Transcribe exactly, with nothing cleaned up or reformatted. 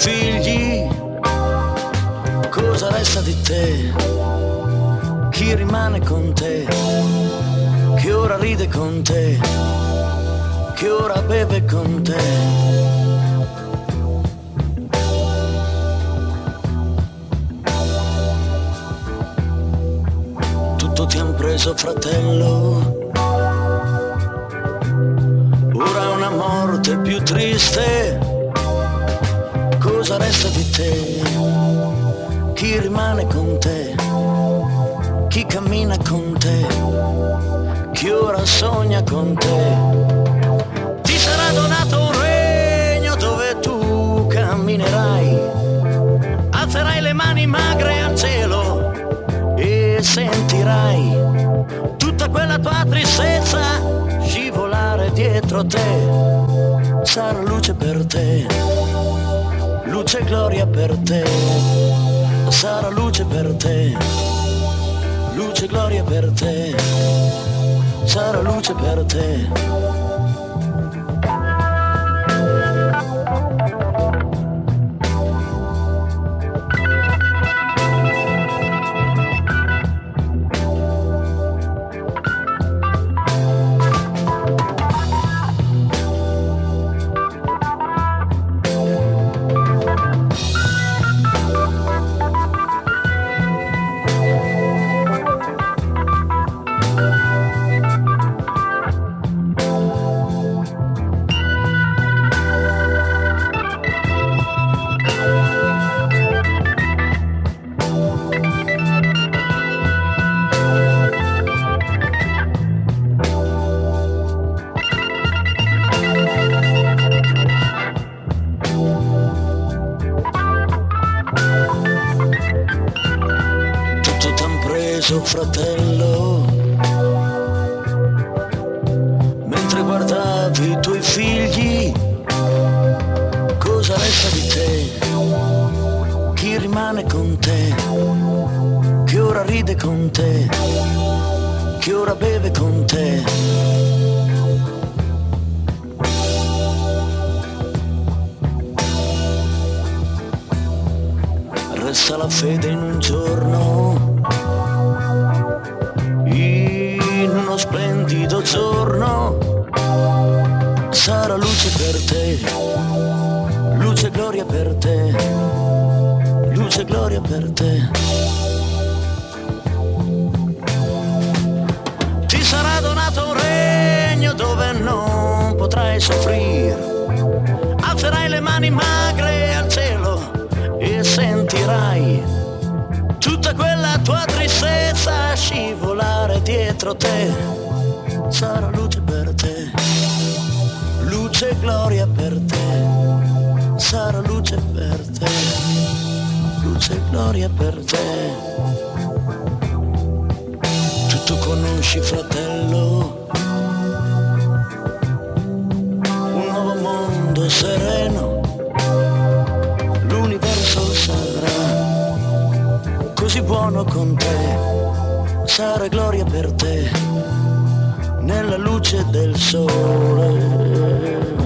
figli, cosa resta di te? Chi rimane con te? Chi ora ride con te? Chi ora beve con te? Ti han preso, fratello, ora è una morte più triste, cosa resta di te? Chi rimane con te? Chi cammina con te? Chi ora sogna con te? Ti sarà donato un regno dove tu camminerai, alzerai le mani magre al cielo e sentirai tutta quella tua tristezza scivolare dietro te. Sarà luce per te, luce e gloria per te. Sarà luce per te, luce e gloria per te. Sarà luce per te. Fratello, mentre guardavi i tuoi figli, cosa resta di te? Chi rimane con te? Chi ora ride con te? Chi ora beve con te? Resta la fede in un giorno, uno splendido giorno, sarà luce per te, luce e gloria per te, luce e gloria per te. Ti sarà donato un regno dove non potrai soffrire, alzerai le mani magre al cielo e sentirai tutta quella tua tristezza scivolare dietro te. Sarà luce per te, luce e gloria per te. Sarà luce per te, luce e gloria per te. Tu, tu conosci, fratello, un nuovo mondo sereno, l'universo sarà così buono con te. Sarà gloria per te nella luce del sole.